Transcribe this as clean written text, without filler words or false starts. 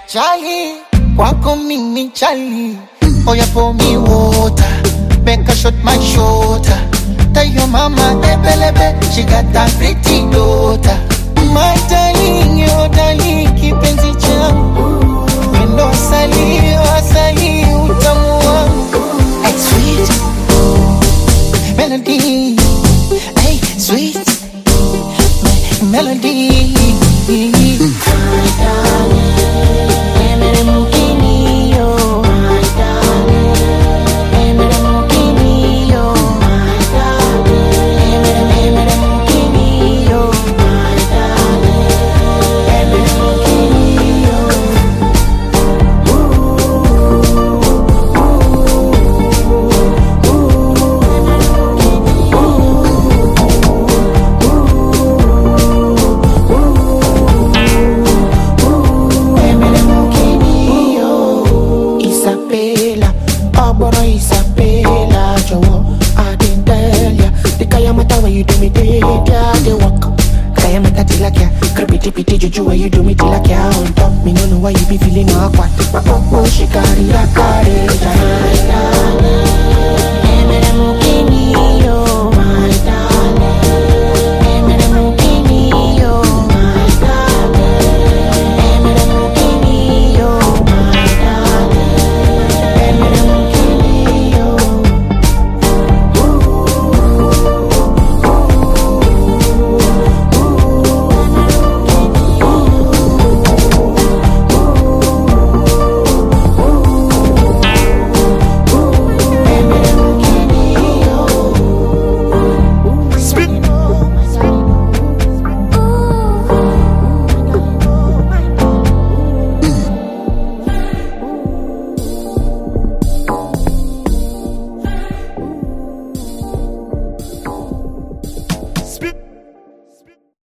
Charlie, kwako mimi Charlie. Oh, you pour me water, make a shot my shoulder. Tell your mama, ebelebe, she got that pretty daughter. My darling, your darling, kipenzi changu. Wendo asali, utamu wangu. Hey, sweet melody, hey, sweet melody. My darling. Juju, why you do me till I can't on top? Me no know why you be feeling awkward. My pop, she carry a carriage.